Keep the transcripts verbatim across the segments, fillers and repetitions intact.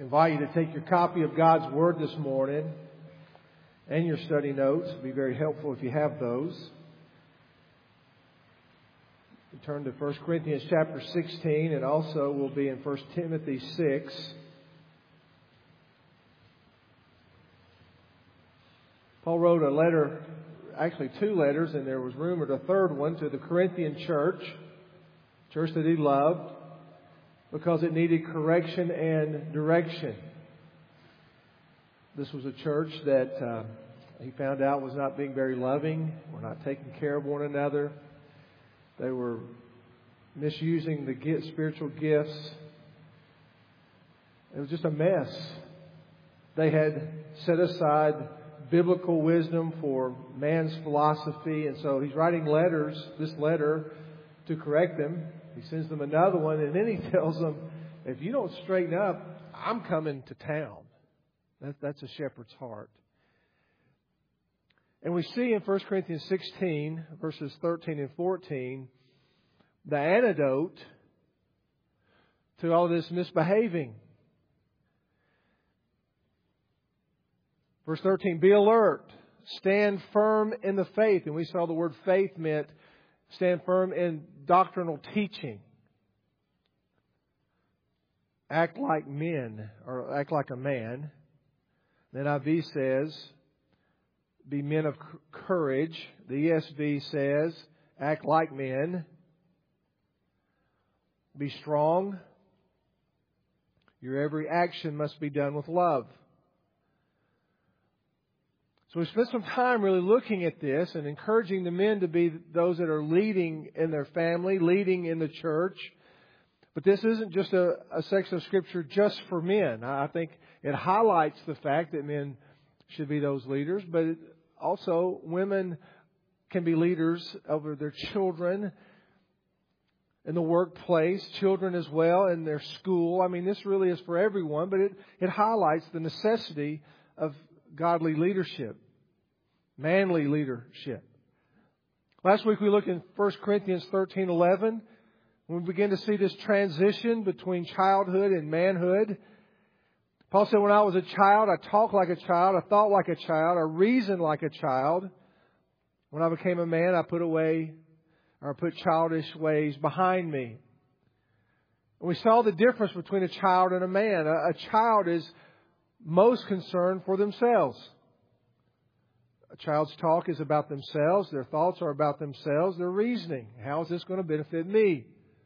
invite you to take your copy of God's Word this morning and your study notes. It would be very helpful if you have those. We turn to First Corinthians chapter sixteen, and also we'll be in First Timothy six. Paul wrote a letter, actually two letters, and there was rumored a third one to the Corinthian church, church that he loved, because it needed correction and direction. This was a church that uh, he found out was not being very loving, were not taking care of one another. They were misusing the gift, spiritual gifts. It was just a mess. They had set aside biblical wisdom for man's philosophy, and so he's writing letters, this letter, to correct them. He sends them another one, and then he tells them, if you don't straighten up, I'm coming to town. That, that's a shepherd's heart. And we see in First Corinthians sixteen, verses thirteen and fourteen, the antidote to all this misbehaving. Verse thirteen, be alert, stand firm in the faith. And we saw the word faith meant stand firm in doctrinal teaching. Act like men, or act like a man. The N I V says, be men of courage. The E S V says, act like men. Be strong. Your every action must be done with love. So we spent some time really looking at this and encouraging the men to be those that are leading in their family, leading in the church. But this isn't just a, a section of Scripture just for men. I think it highlights the fact that men should be those leaders, but it also women can be leaders over their children in the workplace, children as well in their school. I mean, this really is for everyone, but it, it highlights the necessity of godly leadership, manly leadership. Last week we looked in First Corinthians thirteen eleven. When we begin to see this transition between childhood and manhood. Paul said, when I was a child, I talked like a child, I thought like a child, I reasoned like a child. When I became a man, I put away or put childish ways behind me. And we saw the difference between a child and a man. A, a child is most concerned for themselves. A child's talk is about themselves. Their thoughts are about themselves. Their reasoning. How is this going to benefit me?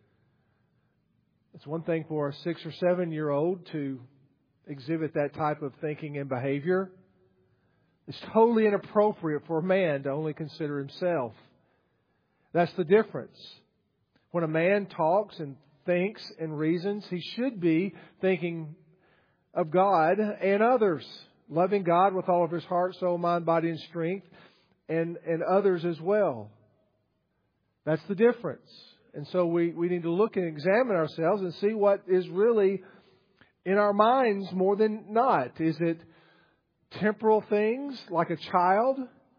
It's one thing for a six or seven year old to exhibit that type of thinking and behavior. It's totally inappropriate for a man to only consider himself. That's the difference. When a man talks and thinks and reasons, he should be thinking of God and others. Loving God with all of his heart, soul, mind, body, and strength. And, and others as well. That's the difference. And so we, we need to look and examine ourselves and see what is really in our minds more than not. Is it temporal things like a child?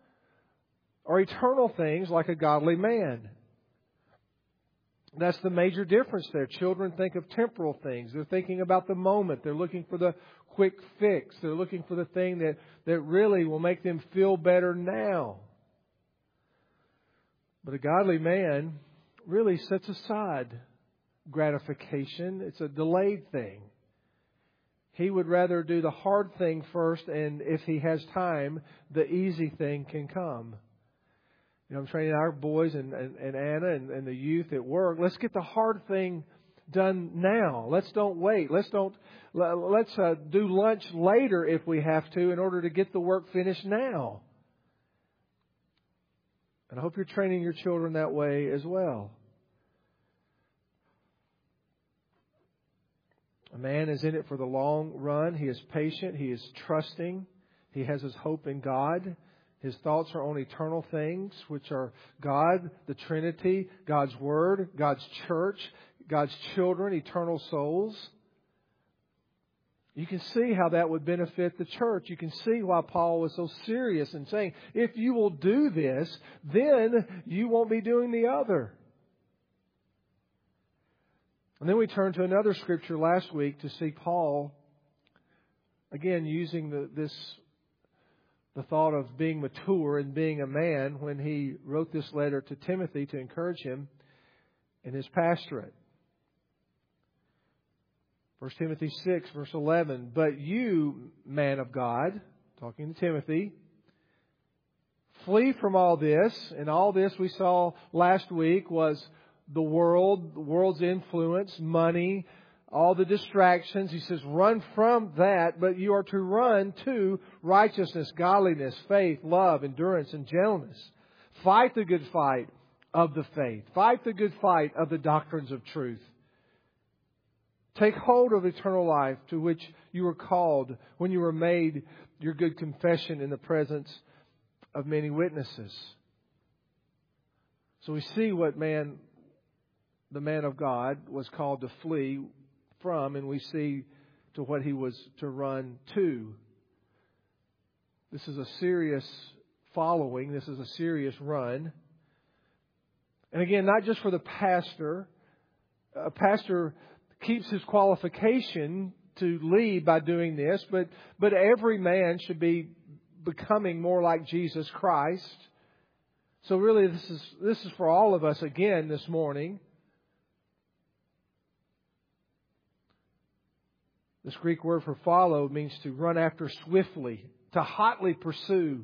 Or eternal things like a godly man? That's the major difference there. Children think of temporal things. They're thinking about the moment. They're looking for the quick fix. They're looking for the thing that, that really will make them feel better now. But a godly man really sets aside gratification. It's a delayed thing. He would rather do the hard thing first, and if he has time, the easy thing can come. You know, I'm training our boys and, and, and Anna and, and the youth at work. Let's get the hard thing done now. Let's don't wait. Let's don't. Let's uh, do lunch later if we have to, in order to get the work finished now. And I hope you're training your children that way as well. A man is in it for the long run. He is patient. He is trusting. He has his hope in God. His thoughts are on eternal things, which are God, the Trinity, God's Word, God's church, God's children, eternal souls. You can see how that would benefit the church. You can see why Paul was so serious in saying, if you will do this, then you won't be doing the other. And then we turned to another scripture last week to see Paul again, using the, this, the thought of being mature and being a man when he wrote this letter to Timothy to encourage him in his pastorate. First Timothy six, verse eleven, "But you, man of God," talking to Timothy, "flee from all this." And all this we saw last week was the world, the world's influence, money, all the distractions. He says, run from that, but you are to run to righteousness, godliness, faith, love, endurance, and gentleness. Fight the good fight of the faith. Fight the good fight of the doctrines of truth. Take hold of eternal life to which you were called when you were made your good confession in the presence of many witnesses. So we see what man, the man of God, was called to flee from, and we see to what he was to run to. This is a serious following. This is a serious run. And again, not just for the pastor. A pastor keeps his qualification to lead by doing this, but, but every man should be becoming more like Jesus Christ. So really this is, this is for all of us again this morning. This Greek word for follow means to run after swiftly, to hotly pursue,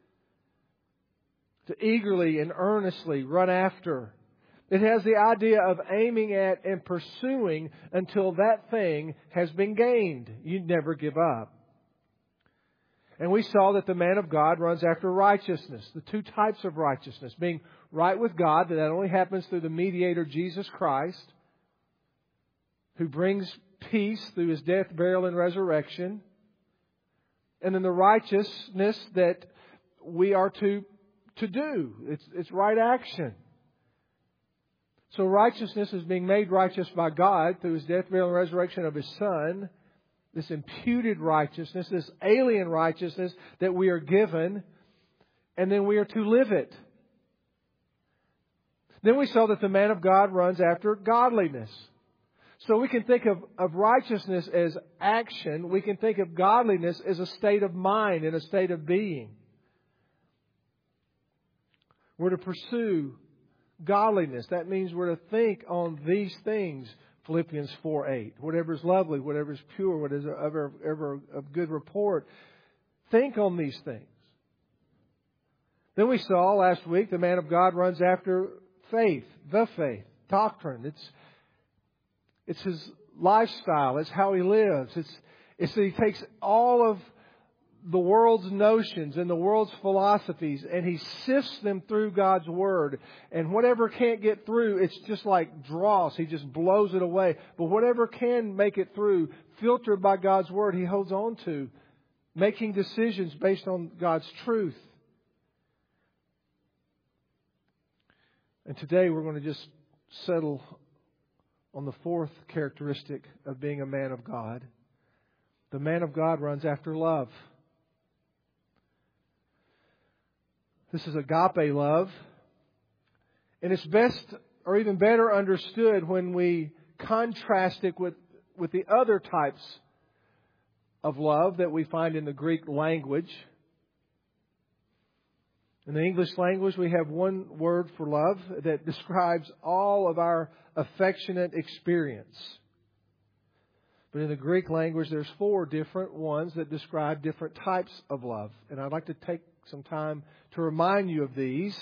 to eagerly and earnestly run after. It has the idea of aiming at and pursuing until that thing has been gained. You never give up. And we saw that the man of God runs after righteousness. The two types of righteousness. Being right with God, that only happens through the mediator Jesus Christ, who brings peace through His death, burial, and resurrection. And then the righteousness that we are to, to do. It's, it's right action. So righteousness is being made righteous by God through His death, burial, and resurrection of His Son. This imputed righteousness, this alien righteousness that we are given, and then we are to live it. Then we saw that the man of God runs after godliness. So we can think of, of righteousness as action. We can think of godliness as a state of mind and a state of being. We're to pursue godliness. That means we're to think on these things. Philippians four eight. Whatever is lovely, whatever is pure, whatever is ever, ever of good report. Think on these things. Then we saw last week the man of God runs after faith, the faith, doctrine. It's it's his lifestyle. It's how he lives. It's it's that he takes all of the world's notions and the world's philosophies and he sifts them through God's Word. And whatever can't get through, it's just like dross. He just blows it away. But whatever can make it through, filtered by God's Word, he holds on to, making decisions based on God's truth. And today we're going to just settle on the fourth characteristic of being a man of God. The man of God runs after love. This is agape love. And it's best or even better understood when we contrast it with, with the other types of love that we find in the Greek language. In the English language, we have one word for love that describes all of our affectionate experience. But in the Greek language, there's four different ones that describe different types of love. And I'd like to take some time to remind you of these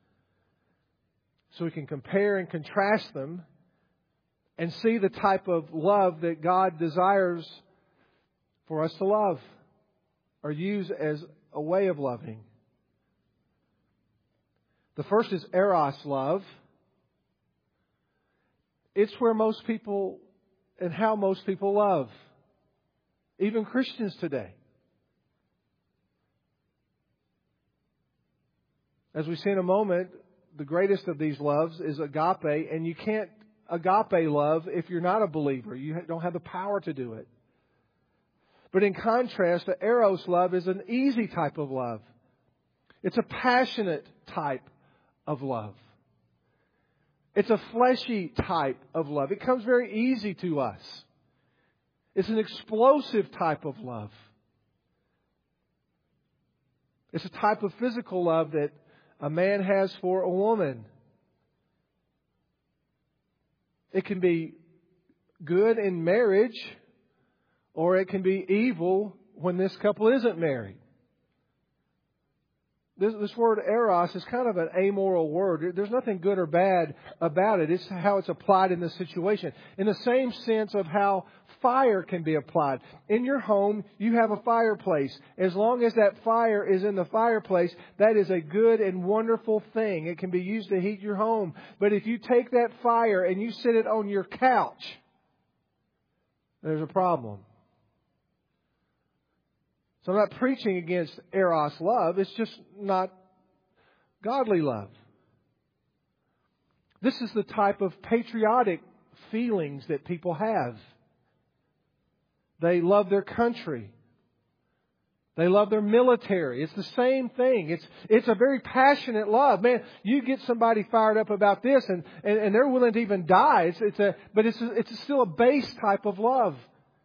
so we can compare and contrast them and see the type of love that God desires for us to love or use as a way of loving. The first is eros love. It's where most people and how most people love, even Christians today. As we see in a moment, the greatest of these loves is agape, and you can't agape love if you're not a believer. You don't have the power to do it. But in contrast, the eros love is an easy type of love. It's a passionate type of love. It's a fleshy type of love. It comes very easy to us. It's an explosive type of love. It's a type of physical love that a man has for a woman. It can be good in marriage, or it can be evil when this couple isn't married. This, this word eros is kind of an amoral word. There's nothing good or bad about it. It's how it's applied in this situation. In the same sense of how fire can be applied. In your home, you have a fireplace. As long as that fire is in the fireplace, that is a good and wonderful thing. It can be used to heat your home. But if you take that fire and you sit it on your couch, there's a problem. So I'm not preaching against eros love. It's just not godly love. This is the type of patriotic feelings that people have. They love their country. They love their military. It's the same thing. It's it's a very passionate love. Man, you get somebody fired up about this and, and, and they're willing to even die. It's, it's a, but it's, a, it's still a base type of love.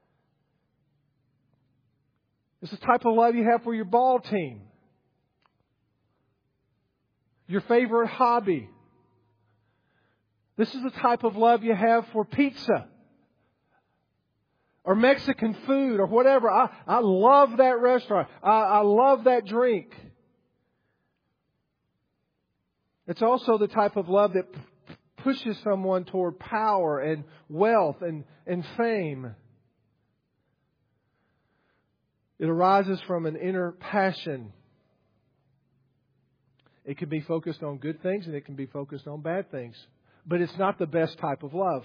It's the type of love you have for your ball team. Your favorite hobby. This is the type of love you have for pizza. Or Mexican food or whatever. I, I love that restaurant. I, I love that drink. It's also the type of love that p- pushes someone toward power and wealth and, and fame. It arises from an inner passion. It can be focused on good things and it can be focused on bad things. But it's not the best type of love.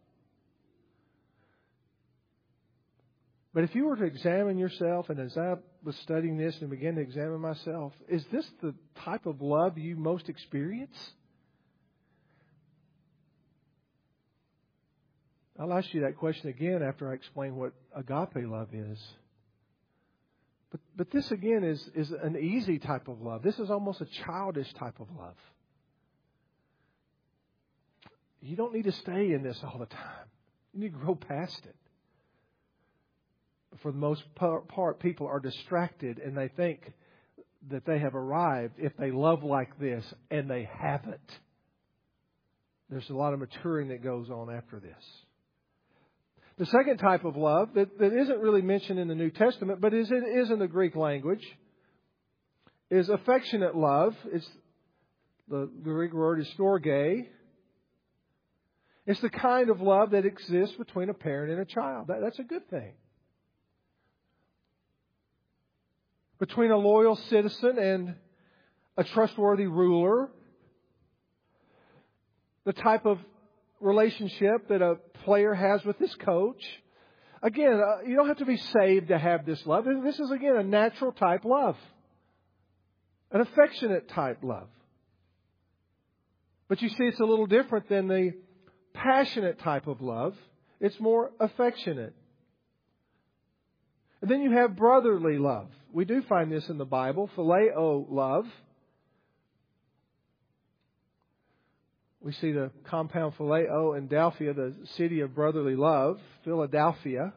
But if you were to examine yourself, and as I was studying this and began to examine myself, is this the type of love you most experience? I'll ask you that question again after I explain what agape love is. But, but this again is, is an easy type of love. This is almost a childish type of love. You don't need to stay in this all the time. You need to grow past it. But for the most part, people are distracted and they think that they have arrived if they love like this, and they haven't. There's a lot of maturing that goes on after this. The second type of love that, that isn't really mentioned in the New Testament, but is, it is in the Greek language, is affectionate love. It's the Greek word is storge. It's the kind of love that exists between a parent and a child. That, that's a good thing. Between a loyal citizen and a trustworthy ruler. The type of relationship that a player has with his coach. Again, uh, you don't have to be saved to have this love. This is, again, a natural type love. An affectionate type love. But you see, it's a little different than the passionate type of love. It's more affectionate. And then you have brotherly love. We do find this in the Bible. Phileo love. We see the compound Phileo in Delphia, the city of brotherly love, Philadelphia.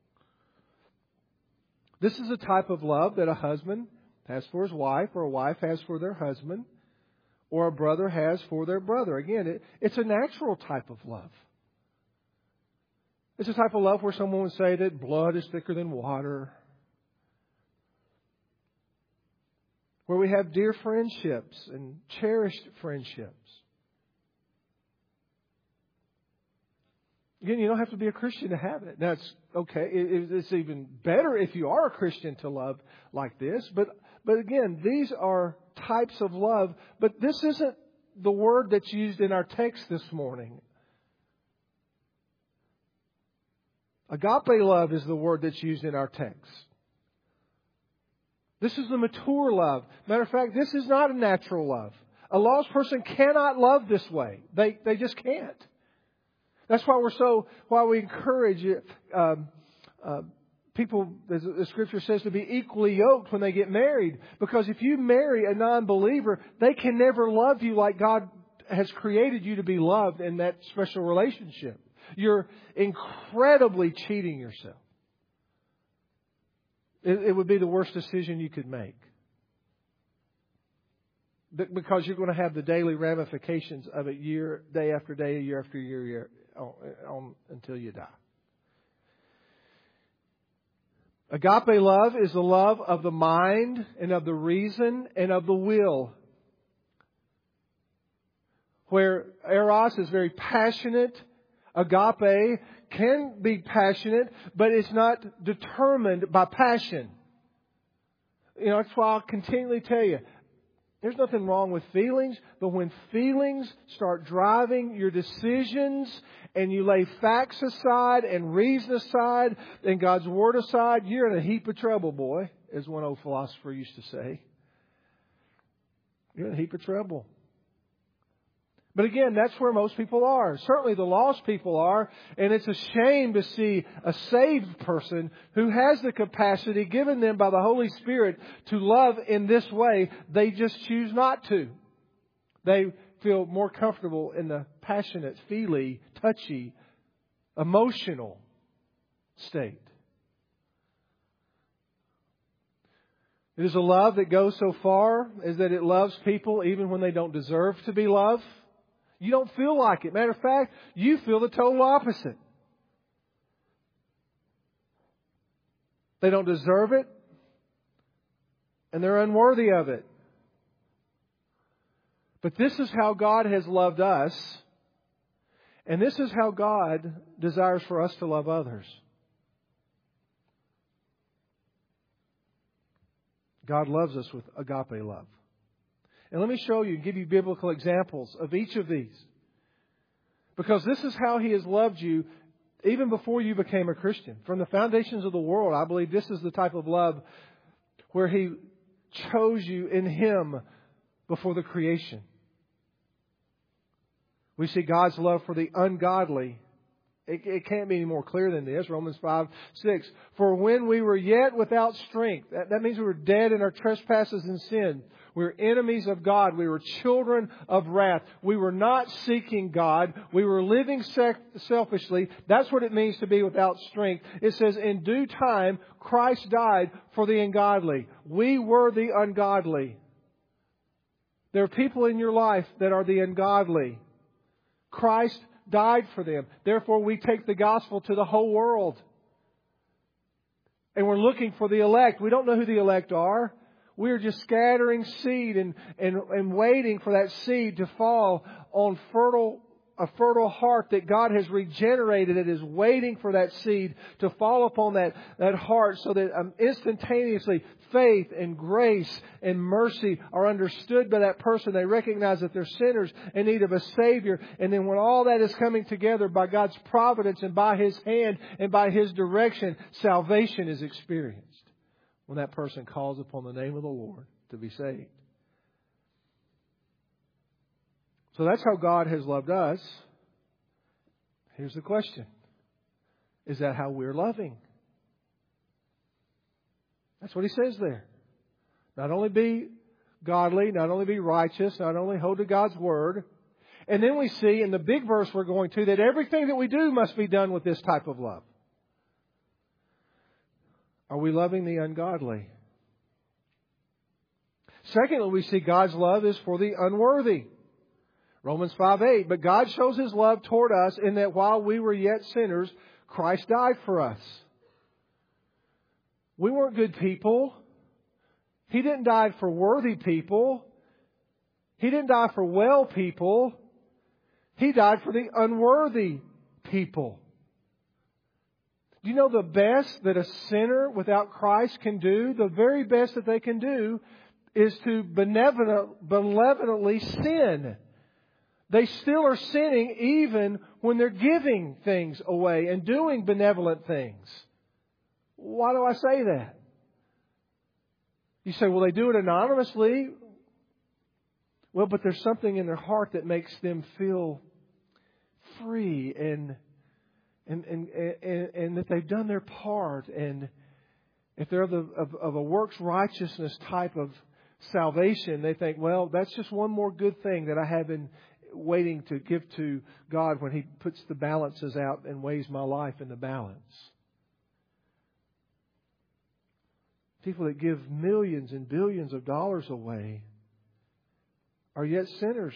This is a type of love that a husband has for his wife, or a wife has for their husband, or a brother has for their brother. Again, it, it's a natural type of love. It's a type of love where someone would say that blood is thicker than water. Where we have dear friendships and cherished friendships. Again, you don't have to be a Christian to have it. Now, it's okay. It's even better if you are a Christian to love like this. But, but again, these are types of love. But this isn't the word that's used in our text this morning. Agape love is the word that's used in our text. This is the mature love. Matter of fact, this is not a natural love. A lost person cannot love this way. They, they just can't. That's why we're so, why we encourage um, uh, people, as the Scripture says, to be equally yoked when they get married. Because if you marry a non-believer, they can never love you like God has created you to be loved in that special relationship. You're incredibly cheating yourself. It, it would be the worst decision you could make. because you're going to have the daily ramifications of it year, day after day, year after year, year on, on, until you die. Agape love is the love of the mind and of the reason and of the will. Where eros is very passionate, agape can be passionate, but it's not determined by passion. You know, that's why I'll continually tell you, there's nothing wrong with feelings, but when feelings start driving your decisions and you lay facts aside and reason aside and God's Word aside, you're in a heap of trouble, boy, as one old philosopher used to say. You're in a heap of trouble. But again, that's where most people are. Certainly the lost people are. And it's a shame to see a saved person who has the capacity given them by the Holy Spirit to love in this way. They just choose not to. They feel more comfortable in the passionate, feely, touchy, emotional state. It is a love that goes so far as that it loves people even when they don't deserve to be loved. You don't feel like it. Matter of fact, you feel the total opposite. They don't deserve it, and they're unworthy of it. But this is how God has loved us, and this is how God desires for us to love others. God loves us with agape love. And let me show you and give you biblical examples of each of these. Because this is how He has loved you even before you became a Christian. From the foundations of the world, I believe this is the type of love where He chose you in Him before the creation. We see God's love for the ungodly. It, it can't be any more clear than this. Romans five, six. For when we were yet without strength, that, that means we were dead in our trespasses and sin. We were enemies of God. We were children of wrath. We were not seeking God. We were living selfishly. That's what it means to be without strength. It says, in due time, Christ died for the ungodly. We were the ungodly. There are people in your life that are the ungodly. Christ died for them. Therefore, we take the gospel to the whole world. And we're looking for the elect. We don't know who the elect are. We're just scattering seed and, and, and waiting for that seed to fall on fertile, a fertile heart that God has regenerated. It is waiting for that seed to fall upon that, that heart so that um, instantaneously faith and grace and mercy are understood by that person. They recognize that they're sinners in need of a Savior. And then when all that is coming together by God's providence and by His hand and by His direction, salvation is experienced when that person calls upon the name of the Lord to be saved. So that's how God has loved us. Here's the question. Is that how we're loving? That's what He says there. Not only be godly, not only be righteous, not only hold to God's Word. And then we see in the big verse we're going to that everything that we do must be done with this type of love. Are we loving the ungodly? Secondly, we see God's love is for the unworthy. Romans five eight. But God shows His love toward us in that while we were yet sinners, Christ died for us. We weren't good people. He didn't die for worthy people. He didn't die for well people. He died for the unworthy people. Do you know the best that a sinner without Christ can do? The very best that they can do is to benevolent, benevolently sin. They still are sinning even when they're giving things away and doing benevolent things. Why do I say that? You say, well, they do it anonymously. Well, but there's something in their heart that makes them feel free and and and and, and that they've done their part. And if they're of, the, of, of a works righteousness type of salvation, they think, well, that's just one more good thing that I have been waiting to give to God when He puts the balances out and weighs my life in the balance. People that give millions and billions of dollars away are yet sinners.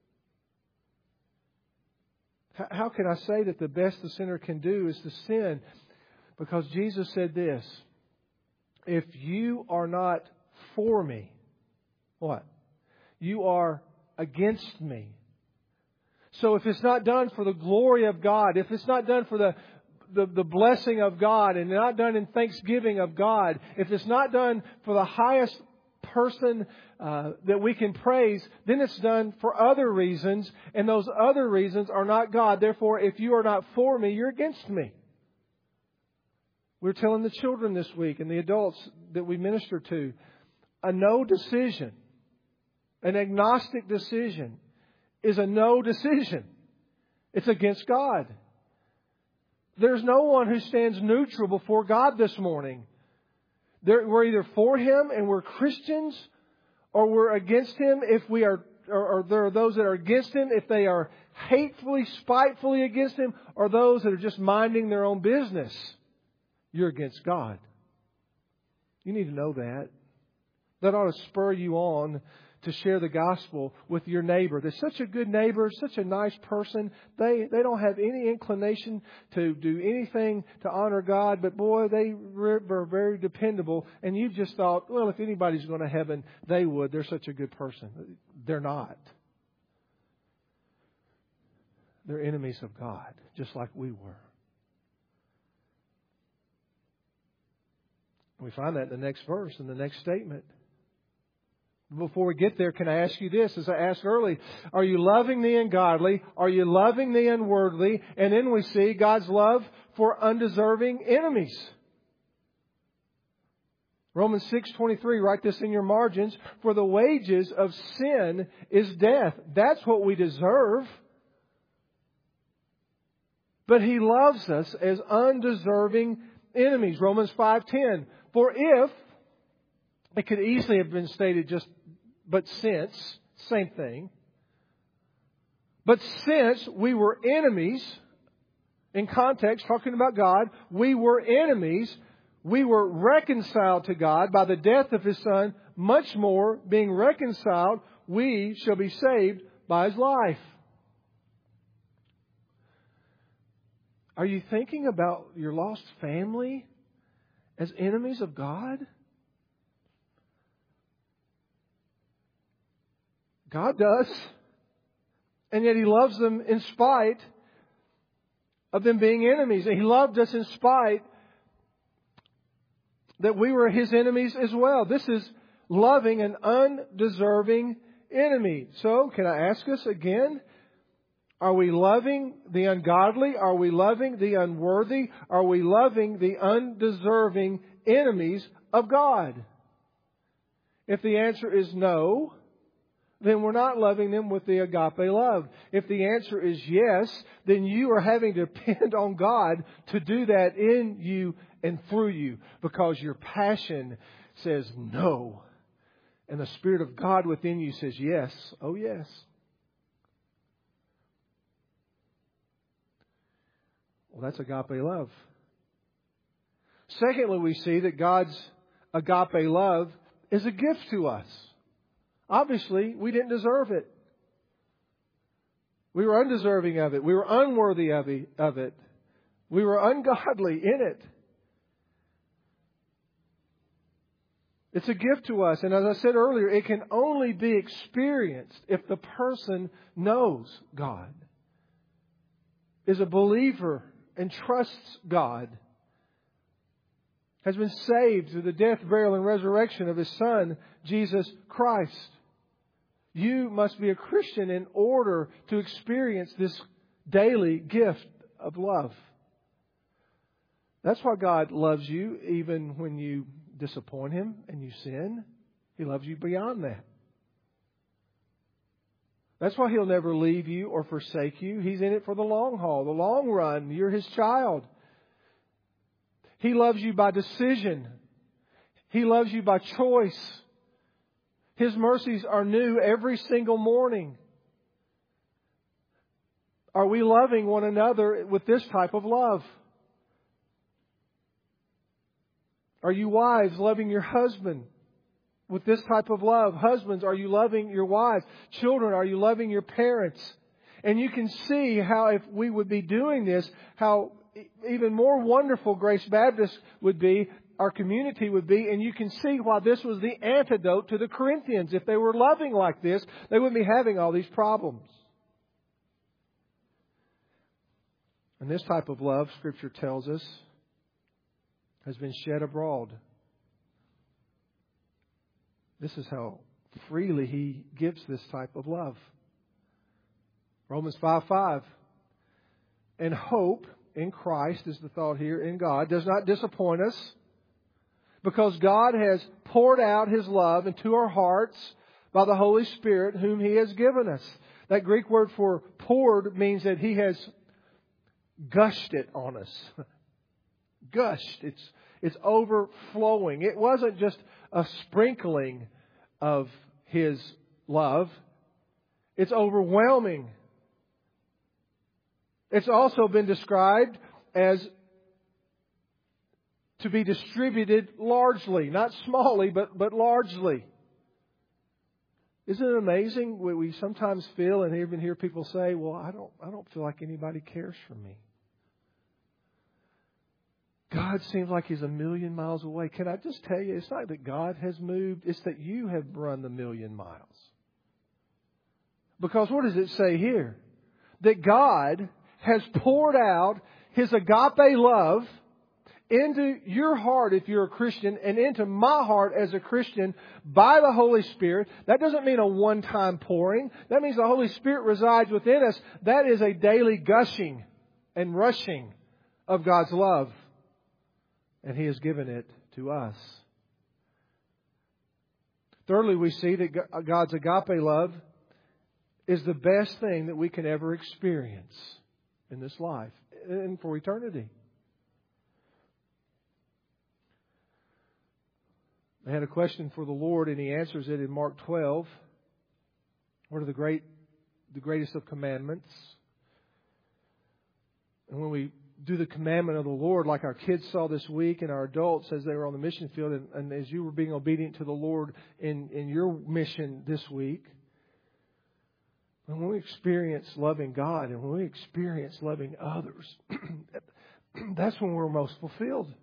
How can I say that the best the sinner can do is to sin? Because Jesus said this, if you are not for me, what? You are against me. So if it's not done for the glory of God, if it's not done for the, the, the blessing of God and not done in thanksgiving of God, if it's not done for the highest person uh, that we can praise, then it's done for other reasons, and those other reasons are not God. Therefore, if you are not for me, you're against me. We're telling the children this week and the adults that we minister to, a no decision, an agnostic decision, is a no decision. It's against God. There's no one who stands neutral before God this morning. There, we're either for Him and we're Christians, or we're against Him if we are, or, or there are those that are against Him if they are hatefully, spitefully against Him, or those that are just minding their own business. You're against God. You need to know that. That ought to spur you on to share the gospel with your neighbor. They're such a good neighbor, such a nice person. They they don't have any inclination to do anything to honor God, but boy, they are very dependable. And you just thought, well, if anybody's going to heaven, they would. They're such a good person. They're not. They're enemies of God, just like we were. We find that in the next verse, in the next statement. Before we get there, can I ask you this? As I asked earlier, are you loving the ungodly? Are you loving the unworthy? And then we see God's love for undeserving enemies. Romans six twenty-three, write this in your margins. For the wages of sin is death. That's what we deserve. But He loves us as undeserving enemies. Romans five ten. For if, it could easily have been stated just, but since, same thing. But since we were enemies, in context, talking about God, we were enemies, we were reconciled to God by the death of His Son, much more, being reconciled, we shall be saved by His life. Are you thinking about your lost family as enemies of God? God does. And yet He loves them in spite of them being enemies. And He loved us in spite that we were His enemies as well. This is loving an undeserving enemy. So, can I ask us again? Are we loving the ungodly? Are we loving the unworthy? Are we loving the undeserving enemies of God? If the answer is no, then we're not loving them with the agape love. If the answer is yes, then you are having to depend on God to do that in you and through you, because your passion says no, and the Spirit of God within you says yes. Oh, yes. Well, that's agape love. Secondly, we see that God's agape love is a gift to us. Obviously, we didn't deserve it. We were undeserving of it. We were unworthy of it. We were ungodly in it. It's a gift to us. And as I said earlier, it can only be experienced if the person knows God, is a believer and trusts God, has been saved through the death, burial, and resurrection of His Son, Jesus Christ. You must be a Christian in order to experience this daily gift of love. That's why God loves you even when you disappoint Him and you sin. He loves you beyond that. That's why He'll never leave you or forsake you. He's in it for the long haul, the long run. You're His child. He loves you by decision. He loves you by choice. His mercies are new every single morning. Are we loving one another with this type of love? Are you wives loving your husband with this type of love? Husbands, are you loving your wives? Children, are you loving your parents? And you can see how if we would be doing this, how even more wonderful Grace Baptist would be, our community would be, and you can see why this was the antidote to the Corinthians. If they were loving like this, they wouldn't be having all these problems. And this type of love, Scripture tells us, has been shed abroad. This is how freely He gives this type of love. Romans five five. And hope in Christ, is the thought here, in God, does not disappoint us, because God has poured out His love into our hearts by the Holy Spirit whom He has given us. That Greek word for poured means that He has gushed it on us. Gushed. It's, it's overflowing. It wasn't just a sprinkling of His love. It's overwhelming. It's also been described as to be distributed largely, not smallly, but, but largely. Isn't it amazing? We, we sometimes feel and even hear people say, well, I don't, I don't feel like anybody cares for me. God seems like He's a million miles away. Can I just tell you, it's not that God has moved, it's that you have run the million miles. Because what does it say here? That God has poured out His agape love into your heart if you're a Christian, and into my heart as a Christian by the Holy Spirit. That doesn't mean a one-time pouring. That means the Holy Spirit resides within us. That is a daily gushing and rushing of God's love. And He has given it to us. Thirdly, we see that God's agape love is the best thing that we can ever experience in this life and for eternity. I had a question for the Lord, and He answers it in Mark twelve. What are the great, the greatest of commandments? And when we do the commandment of the Lord, like our kids saw this week, and our adults as they were on the mission field, and, and as you were being obedient to the Lord in, in your mission this week, and when we experience loving God and when we experience loving others, that's when we're most fulfilled.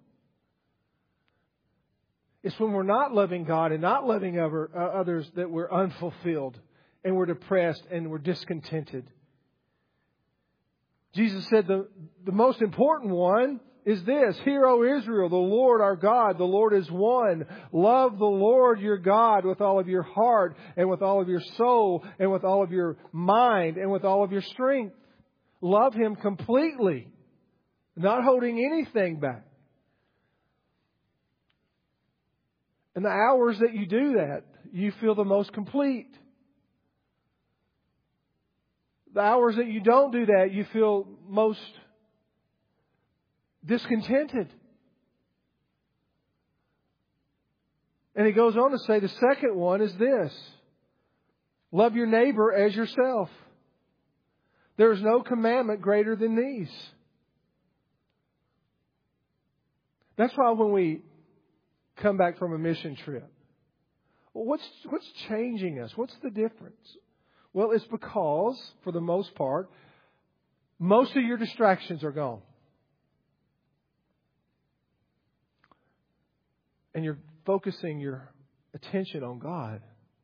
It's when we're not loving God and not loving other, uh, others that we're unfulfilled and we're depressed and we're discontented. Jesus said the, the most important one is this: Hear, O Israel, the Lord our God, the Lord is one. Love the Lord your God with all of your heart and with all of your soul and with all of your mind and with all of your strength. Love Him completely, not holding anything back. And the hours that you do that, you feel the most complete. The hours that you don't do that, you feel most discontented. And He goes on to say the second one is this: love your neighbor as yourself. There is no commandment greater than these. That's why when we come back from a mission trip, well, what's what's changing us? What's the difference? Well, it's because, for the most part, most of your distractions are gone. And you're focusing your attention on God.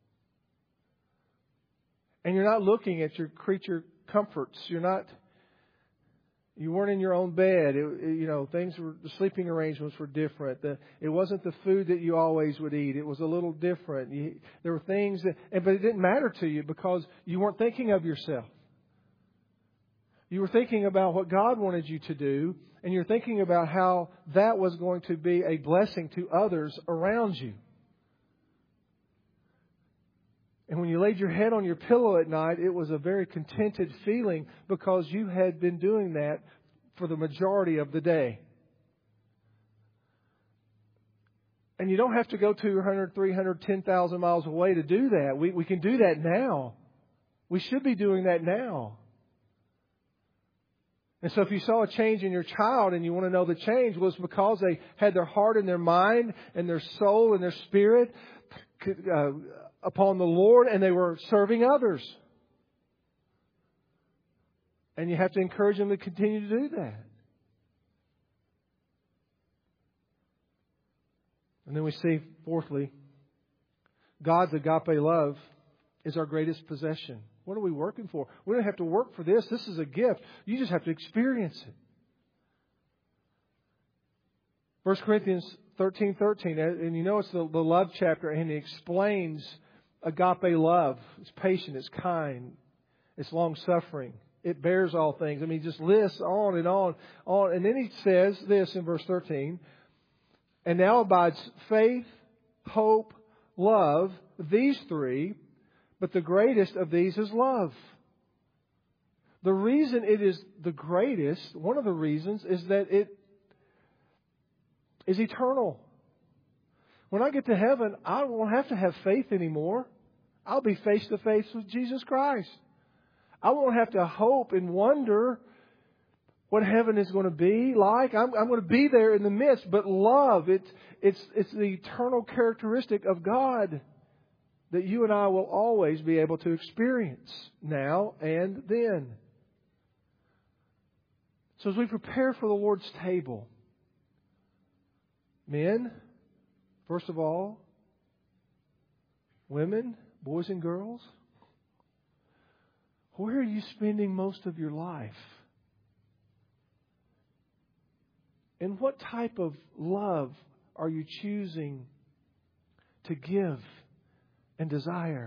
And you're not looking at your creature comforts. You're not, you weren't in your own bed. It, it, you know, things were, the sleeping arrangements were different. The, it wasn't the food that you always would eat. It was a little different. You, there were things that, and, but it didn't matter to you because you weren't thinking of yourself. You were thinking about what God wanted you to do, and you're thinking about how that was going to be a blessing to others around you. And when you laid your head on your pillow at night, it was a very contented feeling because you had been doing that for the majority of the day. And you don't have to go two hundred, three hundred, ten thousand miles away to do that. We, we can do that now. We should be doing that now. And so if you saw a change in your child and you want to know the change, was because they had their heart and their mind and their soul and their spirit uh, upon the Lord and they were serving others. And you have to encourage them to continue to do that. And then we see, fourthly, God's agape love is our greatest possession. What are we working for? We don't have to work for this. This is a gift. You just have to experience it. First Corinthians thirteen thirteen, and you know it's the, the love chapter, and he explains agape love. It's patient, it's kind, it's long-suffering. It bears all things. I mean, he just lists on and on, on. And then he says this in verse thirteen, and now abides faith, hope, love, these three, but the greatest of these is love. The reason it is the greatest, one of the reasons, is that it is eternal. When I get to heaven, I won't have to have faith anymore. I'll be face to face with Jesus Christ. I won't have to hope and wonder what heaven is going to be like. I'm, I'm going to be there in the midst. But love, it's, it's, it's the eternal characteristic of God that you and I will always be able to experience now and then. So as we prepare for the Lord's table, men, first of all, women, boys and girls, where are you spending most of your life? And what type of love are you choosing to give and desire?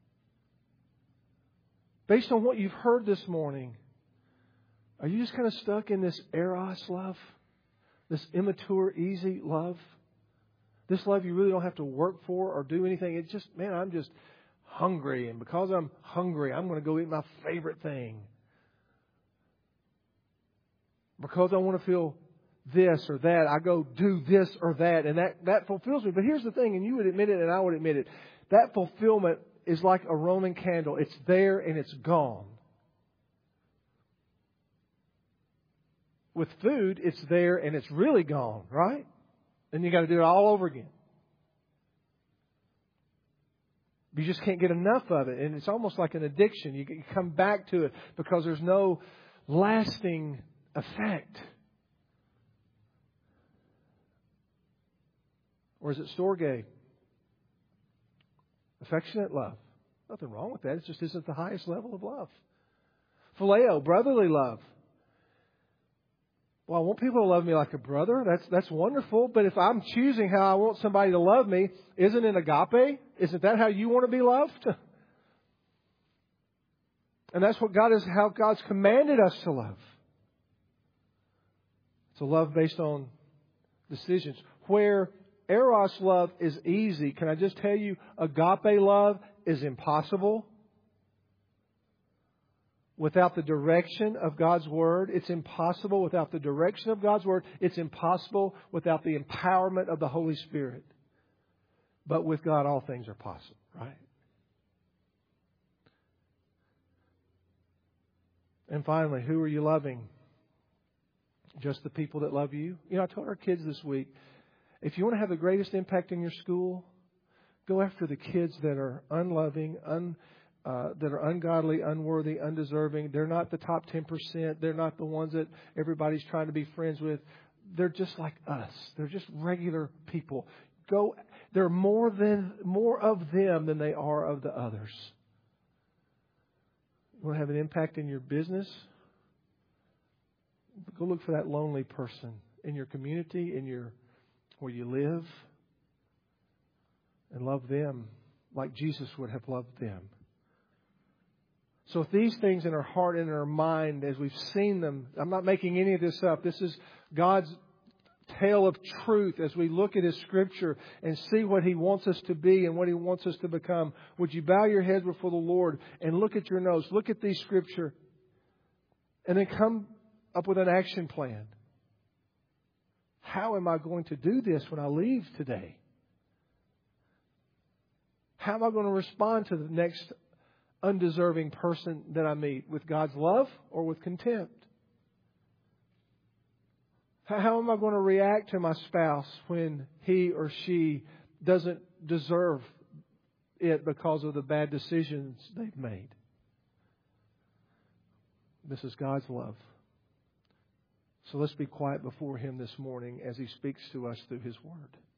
Based on what you've heard this morning, are you just kind of stuck in this eros love? This immature, easy love? This love you really don't have to work for or do anything. It's just, man, I'm just hungry. And because I'm hungry, I'm going to go eat my favorite thing. Because I want to feel this or that, I go do this or that. And that, that fulfills me. But here's the thing, and you would admit it and I would admit it. That fulfillment is like a Roman candle. It's there and it's gone. With food, it's there and it's really gone, right? And you got to do it all over again. You just can't get enough of it. And it's almost like an addiction. You come back to it because there's no lasting effect. Or is it storge? Affectionate love. Nothing wrong with that. It just isn't the highest level of love. Phileo, brotherly love. Well, I want people to love me like a brother. That's that's wonderful. But if I'm choosing how I want somebody to love me, isn't it agape? Isn't that how you want to be loved? And that's what God is, how God's commanded us to love. It's a love based on decisions. Where eros love is easy, can I just tell you, agape love is impossible. Without the direction of God's Word, it's impossible. Without the direction of God's Word, it's impossible. Without the empowerment of the Holy Spirit. But with God, all things are possible, right? And finally, who are you loving? Just the people that love you? You know, I told our kids this week, if you want to have the greatest impact in your school, go after the kids that are unloving, un Uh, that are ungodly, unworthy, undeserving. They're not the top ten percent. They're not the ones that everybody's trying to be friends with. They're just like us. They're just regular people. Go. There are more than more of them than they are of the others. You want to have an impact in your business? Go look for that lonely person in your community, in your where you live, and love them like Jesus would have loved them. So if these things in our heart and in our mind, as we've seen them, I'm not making any of this up. This is God's tale of truth as we look at His Scripture and see what He wants us to be and what He wants us to become. Would you bow your heads before the Lord and look at your notes, look at these Scripture, and then come up with an action plan. How am I going to do this when I leave today? How am I going to respond to the next undeserving person that I meet? With God's love or with contempt? How am I going to react to my spouse when he or she doesn't deserve it because of the bad decisions they've made. This is God's love. So let's be quiet before Him this morning as He speaks to us through His Word.